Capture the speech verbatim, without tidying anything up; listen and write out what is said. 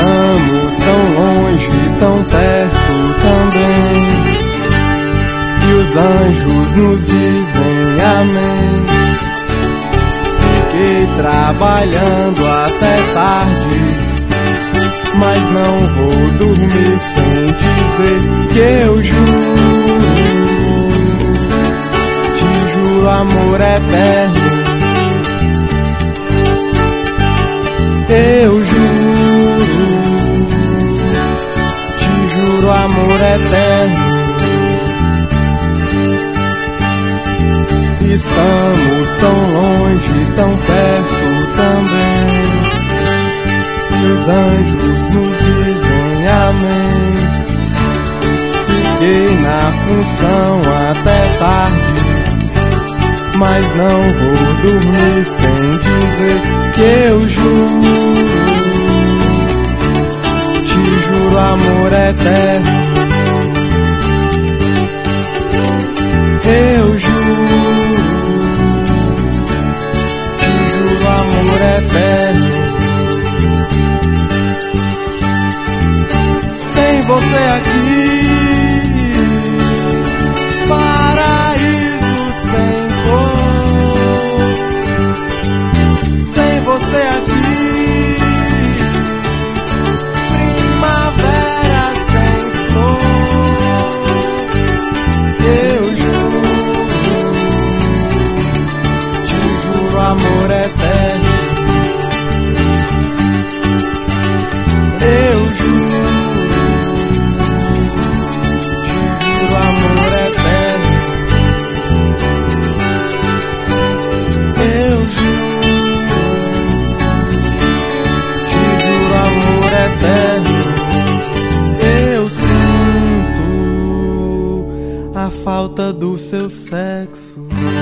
Estamos tão longe, tão perto também, e os anjos nos dizem amém. Fiquei trabalhando até tarde, mas não vou dormir sem dizer que eu juro, te juro amor eterno. Eu juro, te juro amor eterno. Estamos tão longe, tão perto também, e os anjos nos dizem amém. Fiquei na função até tarde, mas não vou dormir sem dizer que eu juro, te juro amor eterno. Eu juro, te juro amor eterno. Sem você aqui, paraíso sem cor. Sem você aqui, primavera sem flor. Eu juro, te juro amor eterno. Eu juro, te juro amor eterno. Eu juro, te juro amor eterno. Eu sinto a falta do seu sexo.